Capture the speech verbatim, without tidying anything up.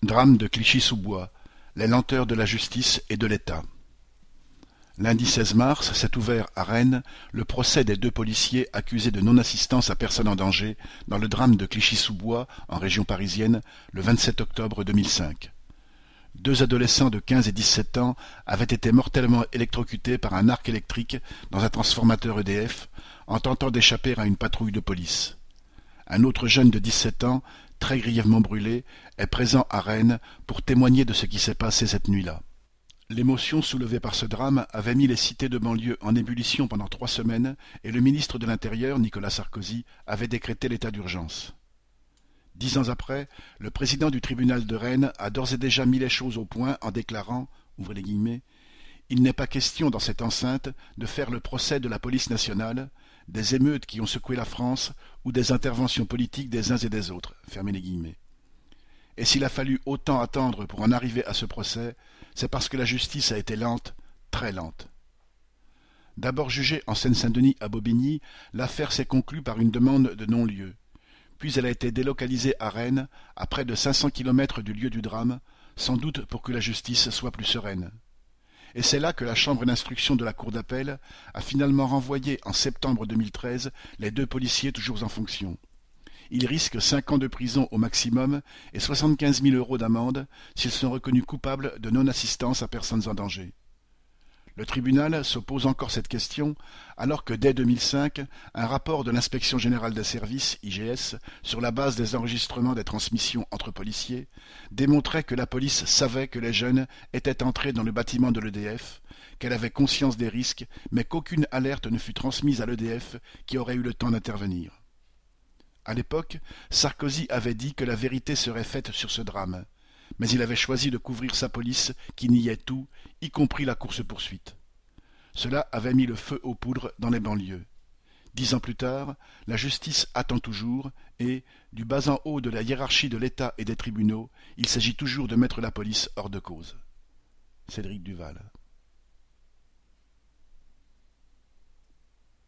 Drame de Clichy-sous-Bois, les lenteurs de la justice et de l'État. Lundi seize mars s'est ouvert à Rennes le procès des deux policiers accusés de non-assistance à personne en danger dans le drame de Clichy-sous-Bois, en région parisienne, le vingt-sept octobre deux mille cinq. Deux adolescents de quinze et dix-sept ans avaient été mortellement électrocutés par un arc électrique dans un transformateur E D F en tentant d'échapper à une patrouille de police. Un autre jeune de dix-sept ans, très grièvement brûlé, est présent à Rennes pour témoigner de ce qui s'est passé cette nuit-là. L'émotion soulevée par ce drame avait mis les cités de banlieue en ébullition pendant trois semaines et le ministre de l'Intérieur, Nicolas Sarkozy, avait décrété l'état d'urgence. Dix ans après, le président du tribunal de Rennes a d'ores et déjà mis les choses au point en déclarant, ouvrez les guillemets, « Il n'est pas question dans cette enceinte de faire le procès de la police nationale, des émeutes qui ont secoué la France ou des interventions politiques des uns et des autres. » Fermez les guillemets. Et s'il a fallu autant attendre pour en arriver à ce procès, c'est parce que la justice a été lente, très lente. D'abord jugée en Seine-Saint-Denis à Bobigny, l'affaire s'est conclue par une demande de non-lieu. Puis elle a été délocalisée à Rennes, à près de cinq cents kilomètres du lieu du drame, sans doute pour que la justice soit plus sereine. Et c'est là que la chambre d'instruction de la cour d'appel a finalement renvoyé en septembre deux mille treize les deux policiers toujours en fonction. Ils risquent cinq ans de prison au maximum et soixante-quinze mille euros d'amende s'ils sont reconnus coupables de non-assistance à personnes en danger. Le tribunal se pose encore cette question alors que dès deux mille cinq, un rapport de l'Inspection générale des services, I G S, sur la base des enregistrements des transmissions entre policiers, démontrait que la police savait que les jeunes étaient entrés dans le bâtiment de l'E D F, qu'elle avait conscience des risques, mais qu'aucune alerte ne fut transmise à l'E D F qui aurait eu le temps d'intervenir. À l'époque, Sarkozy avait dit que la vérité serait faite sur ce drame, mais il avait choisi de couvrir sa police qui niait tout, y compris la course-poursuite. Cela avait mis le feu aux poudres dans les banlieues. Dix ans plus tard, la justice attend toujours et, du bas en haut de la hiérarchie de l'État et des tribunaux, il s'agit toujours de mettre la police hors de cause. Cédric Duval.